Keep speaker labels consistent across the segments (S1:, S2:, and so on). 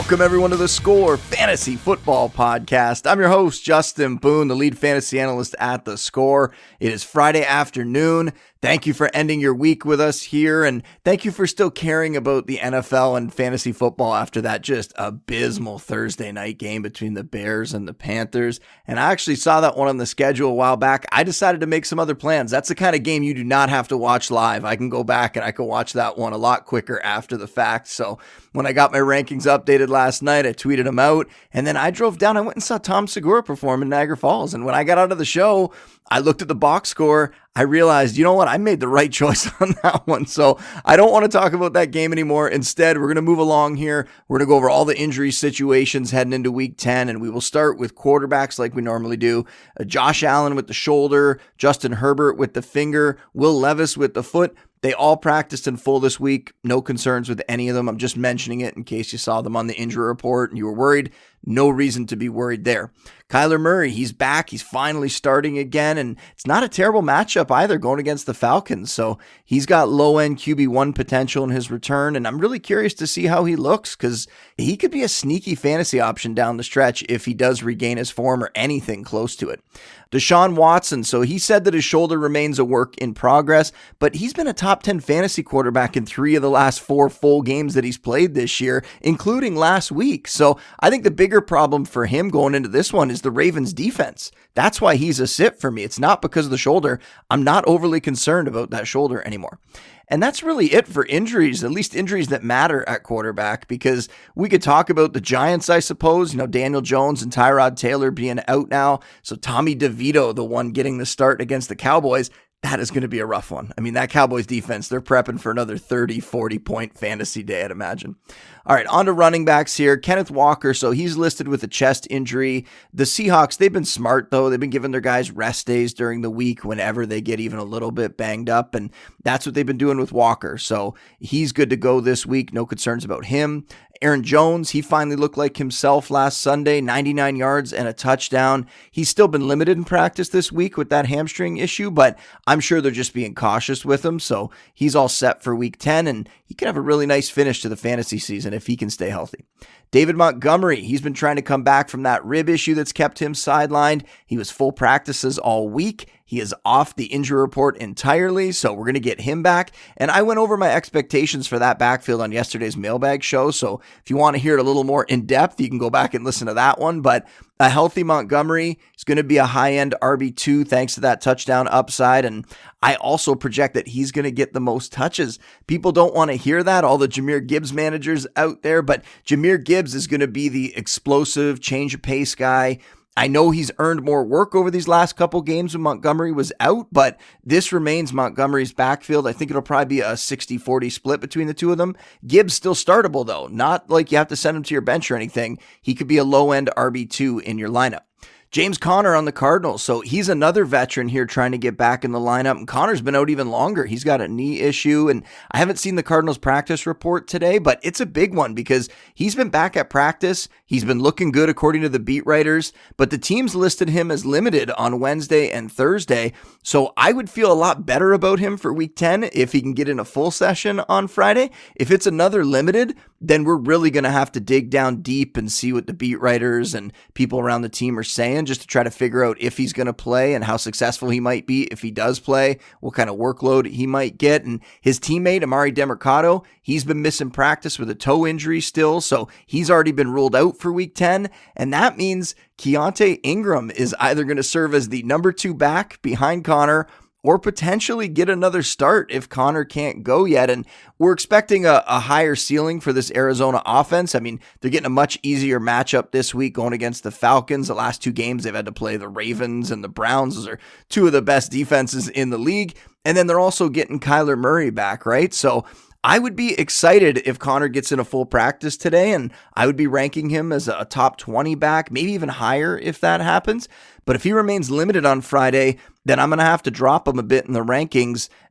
S1: Welcome everyone to the Score Fantasy Football Podcast. I'm your host, Justin Boone, the lead fantasy analyst at the Score. It is Friday afternoon. Thank you for ending your week with us here, and thank you for still caring about the NFL and fantasy football after that just abysmal Thursday night game between the Bears and the Panthers. And I actually saw that one on the schedule a while back. I decided to make some other plans. That's the kind of game you do not have to watch live. I can go back and I can watch that one a lot quicker after the fact. So when I got my rankings updated last night, I tweeted them out, and then I drove down. I went and saw Tom Segura perform in Niagara Falls. And when I got out of the show, I looked at the box score. I realized, you know what? I made the right choice on that one. So I don't want to talk about that game anymore. Instead, we're going to move along here. We're going to go over all the injury situations heading into week 10. And we will start with quarterbacks like we normally do. Josh Allen with the shoulder, Justin Herbert with the finger, Will Levis with the foot. They all practiced in full this week. No concerns with any of them. I'm just mentioning it in case you saw them on the injury report and you were worried. No reason to be worried there. Kyler Murray, he's back. He's finally starting again, and it's not a terrible matchup either going against the Falcons. So he's got low-end QB1 potential in his return, and I'm really curious to see how he looks because he could be a sneaky fantasy option down the stretch if he does regain his form or anything close to it. Deshaun Watson, so he said that his shoulder remains a work in progress, but he's been a top 10 fantasy quarterback in 3 of the last 4 full games that he's played this year, including last week. So I think the bigger problem for him going into this one is the Ravens defense. That's why he's a sit for me. It's not because of the shoulder. I'm not overly concerned about that shoulder anymore. And that's really it for injuries, at least injuries that matter at quarterback, because we could talk about the Giants, I suppose, Daniel Jones and Tyrod Taylor being out now. So Tommy DeVito, the one getting the start against the Cowboys, that is going to be a rough one. I mean, that Cowboys defense, they're prepping for another 30, 40-point fantasy day, I'd imagine. All right, on to running backs here. Kenneth Walker, so he's listed with a chest injury. The Seahawks, they've been smart, though. They've been giving their guys rest days during the week whenever they get even a little bit banged up, and that's what they've been doing with Walker. So he's good to go this week. No concerns about him. Aaron Jones, he finally looked like himself last Sunday, 99 yards and a touchdown. He's still been limited in practice this week with that hamstring issue, but I'm sure they're just being cautious with him. So he's all set for week 10, and he can have a really nice finish to the fantasy season if he can stay healthy. David Montgomery, he's been trying to come back from that rib issue that's kept him sidelined. He was full practices all week. He is off the injury report entirely, so we're going to get him back. And I went over my expectations for that backfield on yesterday's mailbag show, so if you want to hear it a little more in depth, you can go back and listen to that one. But a healthy Montgomery is going to be a high-end RB2 thanks to that touchdown upside, and I also project that he's going to get the most touches. People don't want to hear that, all the Jahmyr Gibbs managers out there, but Jahmyr Gibbs is going to be the explosive change of pace guy. I know he's earned more work over these last couple games when Montgomery was out, but this remains Montgomery's backfield. I think it'll probably be a 60-40 split between the two of them. Gibbs still startable, though. Not like you have to send him to your bench or anything. He could be a low-end RB2 in your lineup. James Conner on the Cardinals. So he's another veteran here trying to get back in the lineup. And Conner's been out even longer. He's got a knee issue. And I haven't seen the Cardinals practice report today, but it's a big one because he's been back at practice. He's been looking good according to the beat writers, but the teams listed him as limited on Wednesday and Thursday. So I would feel a lot better about him for week 10 if he can get in a full session on Friday. If it's another limited, then we're really going to have to dig down deep and see what the beat writers and people around the team are saying just to try to figure out if he's going to play and how successful he might be if he does play, what kind of workload he might get. And his teammate, Amari Demercado, he's been missing practice with a toe injury still, so he's already been ruled out for week 10. And that means Keontae Ingram is either going to serve as the number 2 back behind Conner or potentially get another start if Conner can't go yet. And we're expecting a higher ceiling for this Arizona offense. I mean, they're getting a much easier matchup this week going against the Falcons. The last 2 games, they've had to play the Ravens and the Browns. Those are 2 of the best defenses in the league. And then they're also getting Kyler Murray back, right? So I would be excited if Conner gets in a full practice today, and I would be ranking him as a top 20 back, maybe even higher if that happens. But if he remains limited on Friday, then I'm going to have to drop him a bit in the rankings.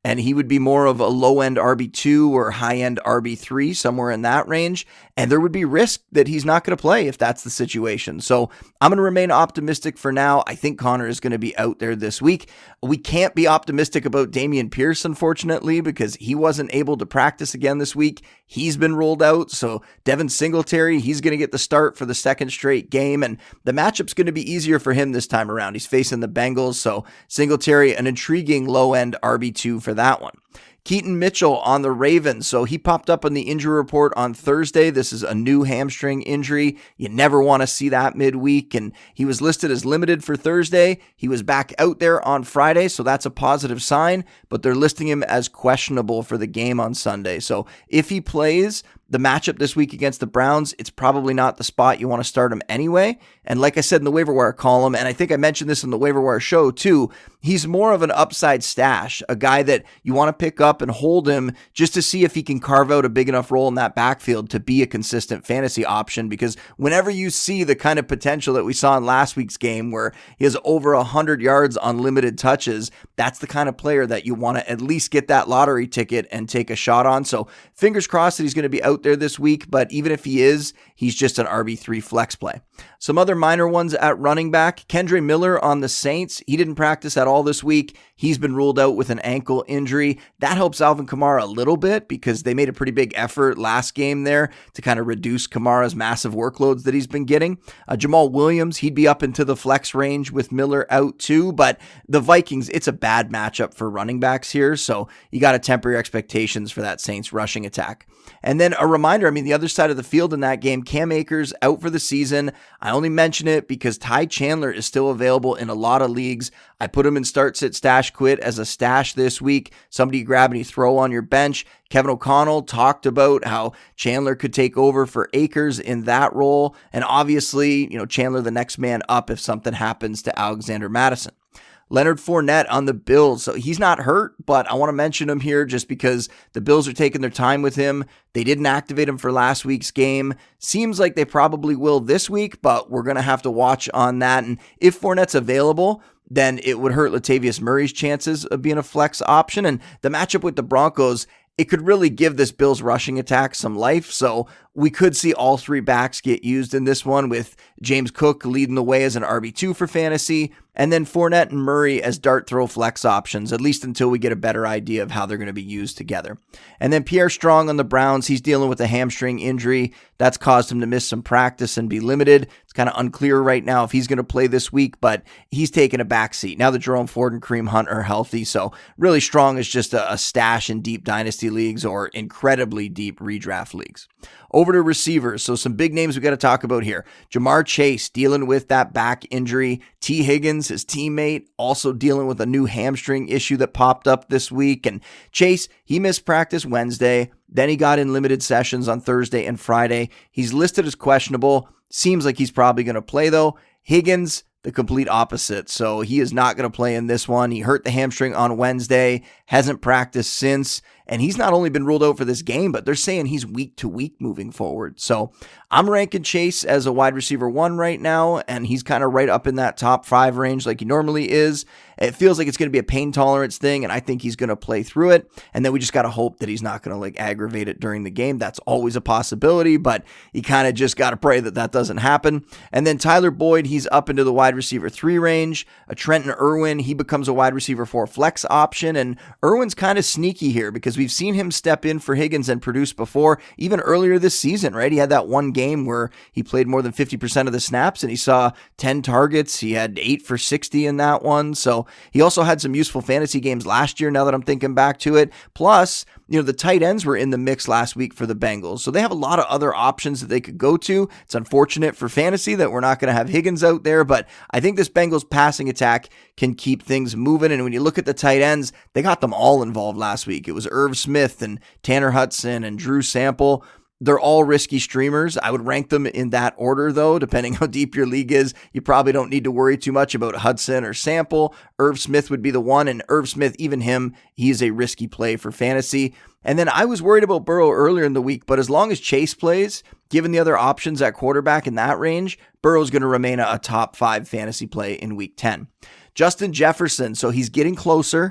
S1: and he would be more of a low-end RB2 or high-end RB3, somewhere in that range, and there would be risk that he's not going to play if that's the situation. So I'm going to remain optimistic for now. I think Connor is going to be out there this week. We can't be optimistic about Dameon Pierce, unfortunately, because he wasn't able to practice again this week. He's been ruled out, so Devin Singletary, he's going to get the start for the second straight game, and the matchup's going to be easier for him this time around. He's facing the Bengals, so Singletary, an intriguing low-end RB2 for that one. Keaton Mitchell on the Ravens. So he popped up on the injury report on Thursday. This is a new hamstring injury. You never want to see that midweek. And he was listed as limited for Thursday. He was back out there on Friday, so that's a positive sign, but they're listing him as questionable for the game on Sunday. So if he plays the matchup this week against the Browns, it's probably not the spot you want to start him anyway. And like I said in the waiver wire column, and I think I mentioned this in the waiver wire show too, he's more of an upside stash, a guy that you want to pick up and hold him just to see if he can carve out a big enough role in that backfield to be a consistent fantasy option. Because whenever you see the kind of potential that we saw in last week's game where he has over 100 yards on limited touches, that's the kind of player that you want to at least get that lottery ticket and take a shot on. So fingers crossed that he's going to be out there this week, but even if he is, he's just an RB3 flex play. Some other minor ones at running back. Kendre Miller on the Saints. He didn't practice at all this week. He's been ruled out with an ankle injury. That helps Alvin Kamara a little bit because they made a pretty big effort last game there to kind of reduce Kamara's massive workloads that he's been getting. Jamal Williams, he'd be up into the flex range with Miller out too, but the Vikings, it's a bad matchup for running backs here, so you got to temper your expectations for that Saints rushing attack. And then a reminder, the other side of the field in that game, Cam Akers out for the season. I only mention it because Ty Chandler is still available in a lot of leagues. I put him in start, sit, stash, quit as a stash this week. Somebody grab and you throw on your bench. Kevin O'Connell talked about how Chandler could take over for Akers in that role. And obviously, Chandler the next man up if something happens to Alexander Mattison. Leonard Fournette on the Bills. So he's not hurt, but I want to mention him here just because the Bills are taking their time with him. They didn't activate him for last week's game. Seems like they probably will this week, but we're going to have to watch on that. And if Fournette's available, then it would hurt Latavius Murray's chances of being a flex option. And the matchup with the Broncos, it could really give this Bills rushing attack some life. So we could see all three backs get used in this one, with James Cook leading the way as an RB2 for fantasy, and then Fournette and Murray as dart throw flex options, at least until we get a better idea of how they're going to be used together. And then Pierre Strong on the Browns, he's dealing with a hamstring injury. That's caused him to miss some practice and be limited. It's kind of unclear right now if he's going to play this week, but he's taking a backseat now that Jerome Ford and Kareem Hunt are healthy. So really Strong is just a stash in deep dynasty leagues or incredibly deep redraft leagues. Over to receivers. So some big names we got to talk about here. Ja'Marr Chase dealing with that back injury. T. Higgins, his teammate, also dealing with a new hamstring issue that popped up this week. And Chase, he missed practice Wednesday. Then he got in limited sessions on Thursday and Friday. He's listed as questionable. Seems like he's probably going to play though. Higgins, the complete opposite. So he is not going to play in this one. He hurt the hamstring on Wednesday, hasn't practiced since, and he's not only been ruled out for this game, but they're saying he's week to week moving forward. So I'm ranking Chase as a wide receiver 1 right now, and he's kind of right up in that top 5 range like he normally is. It feels like it's going to be a pain tolerance thing, and I think he's going to play through it. And then we just got to hope that he's not going to aggravate it during the game. That's always a possibility, but you kind of just got to pray that that doesn't happen. And then Tyler Boyd, he's up into the wide receiver 3 range. Trenton Irwin, he becomes a wide receiver 4 flex option, and Irwin's kind of sneaky here because we've seen him step in for Higgins and produce before, even earlier this season, right? He had that one game where he played more than 50% of the snaps and he saw 10 targets. He had 8 for 60 in that one. So he also had some useful fantasy games last year, now that I'm thinking back to it. Plus, the tight ends were in the mix last week for the Bengals. So they have a lot of other options that they could go to. It's unfortunate for fantasy that we're not going to have Higgins out there, but I think this Bengals passing attack can keep things moving. And when you look at the tight ends, they got them all involved last week. It was Irv Smith and Tanner Hudson and Drew Sample. They're all risky streamers. I would rank them in that order, though, depending how deep your league is. You probably don't need to worry too much about Hudson or Sample. Irv Smith would be the one, and Irv Smith, even him, he's a risky play for fantasy. And then I was worried about Burrow earlier in the week, but as long as Chase plays, given the other options at quarterback in that range, Burrow's going to remain a top 5 fantasy play in week 10. Justin Jefferson, so he's getting closer,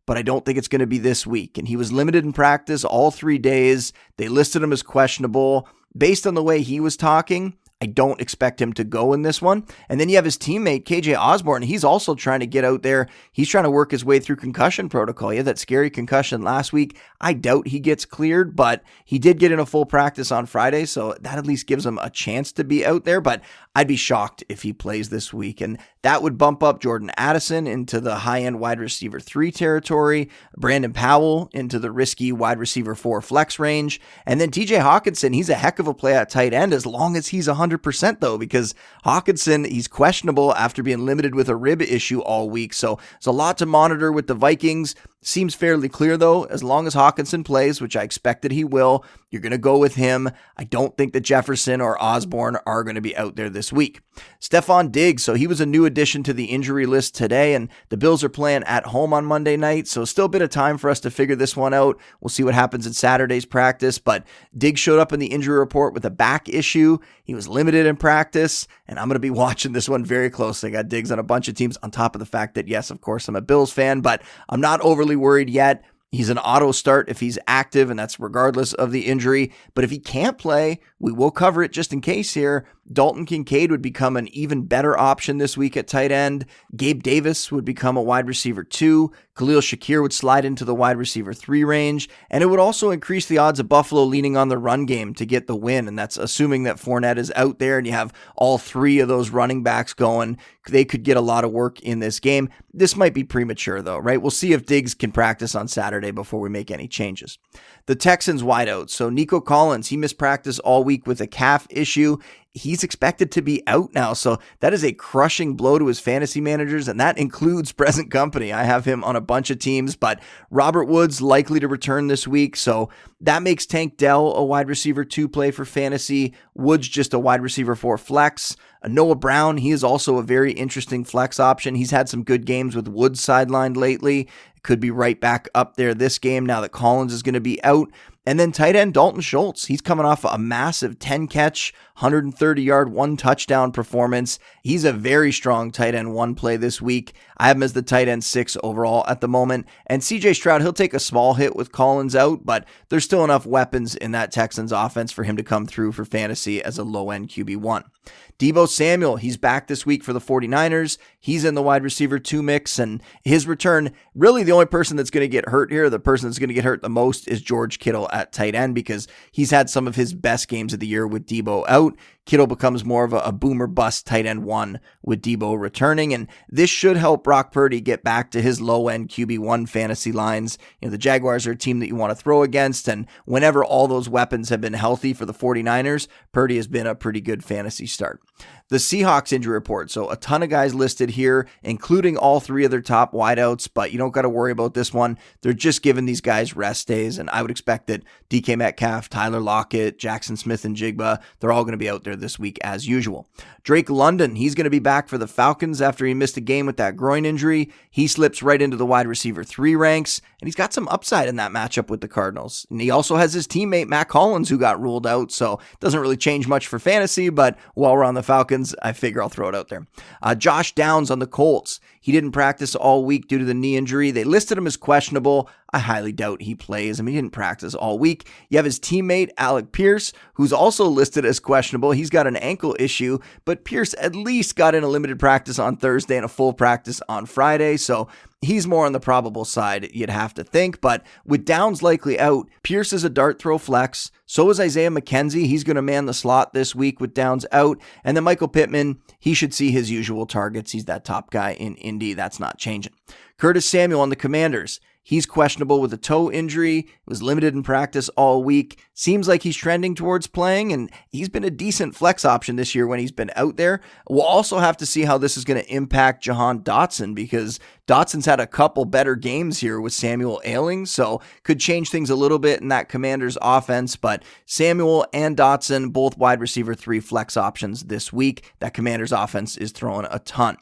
S1: but I don't think it's going to be this week. And he was limited in practice all 3 days. They listed him as questionable. Based on the way he was talking, I don't expect him to go in this one. And then you have his teammate, KJ Osborne. He's also trying to get out there. He's trying to work his way through concussion protocol. He had that scary concussion last week. I doubt he gets cleared, but he did get in a full practice on Friday, so that at least gives him a chance to be out there. But I'd be shocked if he plays this week. And that would bump up Jordan Addison into the high-end wide receiver 3 territory, Brandon Powell into the risky wide receiver 4 flex range, and then TJ Hawkinson, he's a heck of a play at tight end as long as he's 100% though, because Hawkinson, he's questionable after being limited with a rib issue all week. So there's a lot to monitor with the Vikings. Seems fairly clear though, as long as Hawkinson plays, which I expected he will, you're going to go with him. I don't think that Jefferson or Osborne are going to be out there this week. Stephon Diggs, so he was a new addition to the injury list today, and the Bills are playing at home on Monday night, so still a bit of time for us to figure this one out. We'll see what happens in Saturday's practice, but Diggs showed up in the injury report with a back issue. He was limited in practice, and I'm going to be watching this one very closely. I got Diggs on a bunch of teams on top of the fact that, yes, of course, I'm a Bills fan, but I'm not overly worried yet. He's an auto start if he's active, and that's regardless of the injury. But if he can't play, we will cover it just in case here. Dalton Kincaid would become an even better option this week at tight end. Gabe Davis would become a wide receiver 2. Khalil Shakir would slide into the wide receiver 3 range. And it would also increase the odds of Buffalo leaning on the run game to get the win. And that's assuming that Fournette is out there and you have all 3 of those running backs going. They could get a lot of work in this game. This might be premature though, right? We'll see if Diggs can practice on Saturday before we make any changes. The Texans wideouts. So Nico Collins, he missed practice all week with a calf issue. He's expected to be out now. So that is a crushing blow to his fantasy managers, and that includes present company. I have him on a bunch of teams, but Robert Woods likely to return this week. So that makes Tank Dell a wide receiver 2 play for fantasy. Woods just a wide receiver 4 flex. Noah Brown, he is also a very interesting flex option. He's had some good games with Woods sidelined lately. Could be right back up there this game now that Collins is going to be out. And then tight end Dalton Schultz. He's coming off a massive 10-catch, 130-yard, 1-touchdown performance. He's a very strong tight end 1 play this week. I have him as the tight end 6 overall at the moment. And CJ Stroud, he'll take a small hit with Collins out, but there's still enough weapons in that Texans offense for him to come through for fantasy as a low-end QB1. Deebo Samuel, he's back this week for the 49ers. He's in the wide receiver 2 mix, and his return, really the only person that's going to get hurt here, the person that's going to get hurt the most is George Kittle at tight end because he's had some of his best games of the year with Deebo out. Kittle becomes more of a boomer bust tight end 1 with Deebo returning, and this should help Brock Purdy get back to his low-end QB1 fantasy lines. You know, the Jaguars are a team that you want to throw against, and whenever all those weapons have been healthy for the 49ers, Purdy has been a pretty good fantasy start. The Seahawks injury report. So a ton of guys listed here, including all 3 of their top wideouts, but you don't got to worry about this one. They're just giving these guys rest days, and I would expect that DK Metcalf, Tyler Lockett, Jackson Smith, and Jigba, they're all going to be out there this week as usual. Drake London, he's going to be back for the Falcons after he missed a game with that groin injury. He slips right into the wide receiver 3 ranks, and he's got some upside in that matchup with the Cardinals. And he also has his teammate Matt Collins who got ruled out, so it doesn't really change much for fantasy, but while we're on the Falcons, I figure I'll throw it out there. Josh Downs on the Colts. He didn't practice all week due to the knee injury. They listed him as questionable. I highly doubt he plays. I mean, he didn't practice all week. You have his teammate, Alec Pierce, who's also listed as questionable. He's got an ankle issue, but Pierce at least got in a limited practice on Thursday and a full practice on Friday, so he's more on the probable side, you'd have to think. But with Downs likely out, Pierce is a dart throw flex. So is Isaiah McKenzie. He's going to man the slot this week with Downs out. And then Michael Pittman, he should see his usual targets. He's that top guy in Indy. That's not changing. Curtis Samuel on the Commanders. He's questionable with a toe injury, was limited in practice all week. Seems like he's trending towards playing, and he's been a decent flex option this year when he's been out there. We'll also have to see how this is going to impact Jahan Dotson, because Dotson's had a couple better games here with Samuel ailing, so could change things a little bit in that Commanders offense. But Samuel and Dotson, both wide receiver 3 flex options this week. That Commanders offense is throwing a ton.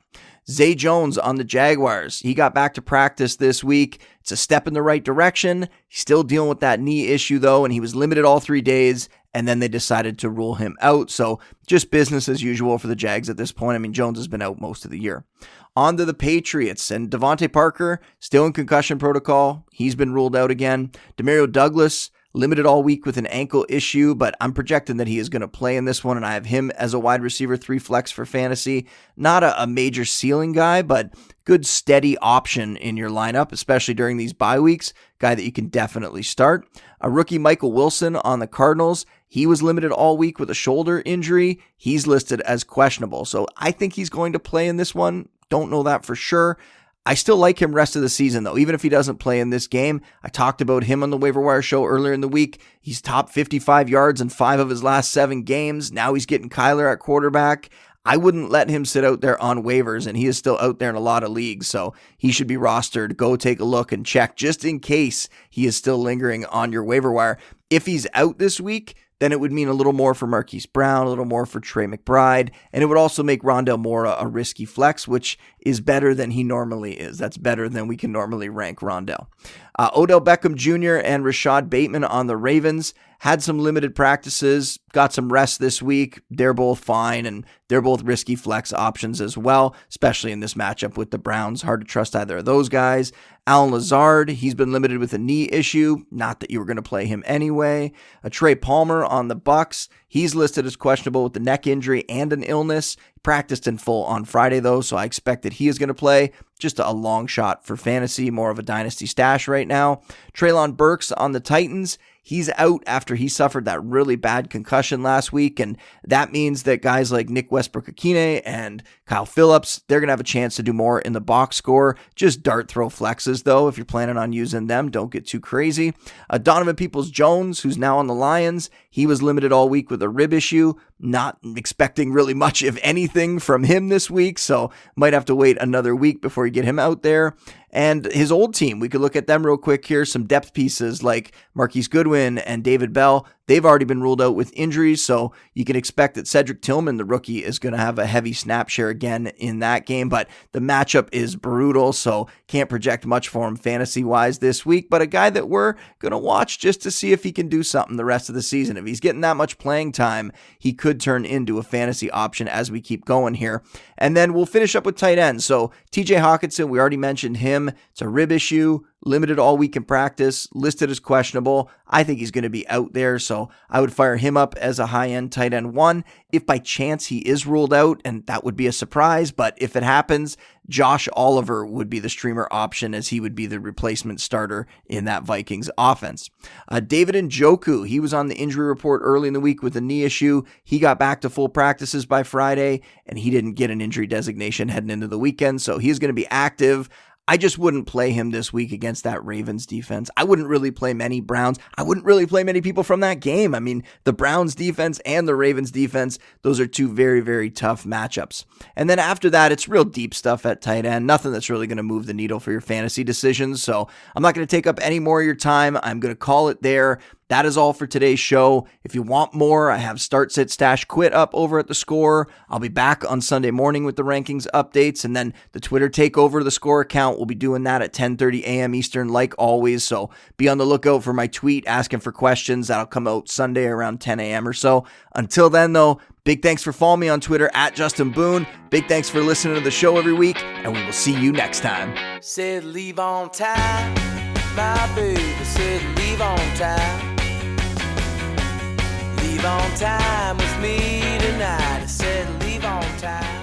S1: Zay Jones on the Jaguars. He got back to practice this week. It's a step in the right direction. He's still dealing with that knee issue though, and he was limited all 3 days, and then they decided to rule him out. So just business as usual for the Jags at this point. I mean, Jones has been out most of the year. On to the Patriots, and Devontae Parker still in concussion protocol. He's been ruled out again. Demario Douglas limited all week with an ankle issue, but I'm projecting that he is going to play in this one, and I have him as a wide receiver 3 flex for fantasy. Not a major ceiling guy, but good steady option in your lineup, especially during these bye weeks. Guy that you can definitely start. A rookie Michael Wilson on the Cardinals. He was limited all week with a shoulder injury. He's listed as questionable, so I think he's going to play in this one. Don't know that for sure. I still like him rest of the season, though, even if he doesn't play in this game. I talked about him on the waiver wire show earlier in the week. He's top 55 yards in 5 of his last 7 games. Now he's getting Kyler at quarterback. I wouldn't let him sit out there on waivers, and he is still out there in a lot of leagues, so he should be rostered. Go take a look and check just in case he is still lingering on your waiver wire. If he's out this week, then it would mean a little more for Marquise Brown, a little more for Trey McBride, and it would also make Rondale Moore a risky flex, which is better than he normally is. That's better than we can normally rank Rondale. Odell Beckham Jr. and Rashad Bateman on the Ravens had some limited practices, got some rest this week. They're both fine, and they're both risky flex options as well, especially in this matchup with the Browns. Hard to trust either of those guys. Allen Lazard, he's been limited with a knee issue. Not that you were going to play him anyway. Trey Palmer on the Bucs. He's listed as questionable with the neck injury and an illness. He practiced in full on Friday, though, so I expect that he is going to play. Just a long shot for fantasy, more of a dynasty stash right now. Treylon Burks on the Titans. He's out after he suffered that really bad concussion last week, and that means that guys like Nick Westbrook-Akine and Kyle Phillips, they're going to have a chance to do more in the box score. Just dart throw flexes, though, if you're planning on using them. Don't get too crazy. Donovan Peoples-Jones, who's now on the Lions, he was limited all week with a rib issue. Not expecting really much, if anything, from him this week, so might have to wait another week before you get him out there. And his old team, we could look at them real quick here. Some depth pieces like Marquise Goodwin and David Bell. They've already been ruled out with injuries, so you can expect that Cedric Tillman, the rookie, is going to have a heavy snap share again in that game. But the matchup is brutal, so can't project much for him fantasy-wise this week. But a guy that we're going to watch just to see if he can do something the rest of the season. If he's getting that much playing time, he could turn into a fantasy option as we keep going here. And then we'll finish up with tight ends. So TJ Hawkinson, we already mentioned him. It's a rib issue. Limited all week in practice, listed as questionable. I think he's going to be out there, so I would fire him up as a high-end tight end 1. If by chance he is ruled out, and that would be a surprise, but if it happens, Josh Oliver would be the streamer option, as he would be the replacement starter in that Vikings offense. David Njoku, he was on the injury report early in the week with a knee issue. He got back to full practices by Friday, and he didn't get an injury designation heading into the weekend, so he's going to be active. I just wouldn't play him this week against that Ravens defense. I wouldn't really play many Browns. I wouldn't really play many people from that game. I mean, the Browns defense and the Ravens defense, those are two very, very tough matchups. And then after that, it's real deep stuff at tight end. Nothing that's really going to move the needle for your fantasy decisions. So I'm not going to take up any more of your time. I'm going to call it there. That is all for today's show. If you want more, I have Start, Sit, Stash, Quit up over at The Score. I'll be back on Sunday morning with the rankings updates, and then the Twitter takeover of The Score account. We'll be doing that at 10:30 a.m. Eastern like always, so be on the lookout for my tweet asking for questions. That'll come out Sunday around 10 a.m. or so. Until then, though, big thanks for following me on Twitter at Justin Boone. Big thanks for listening to the show every week, and we will see you next time.
S2: Said leave on time, my baby said leave on time. Leave on time with me tonight. I said leave on time.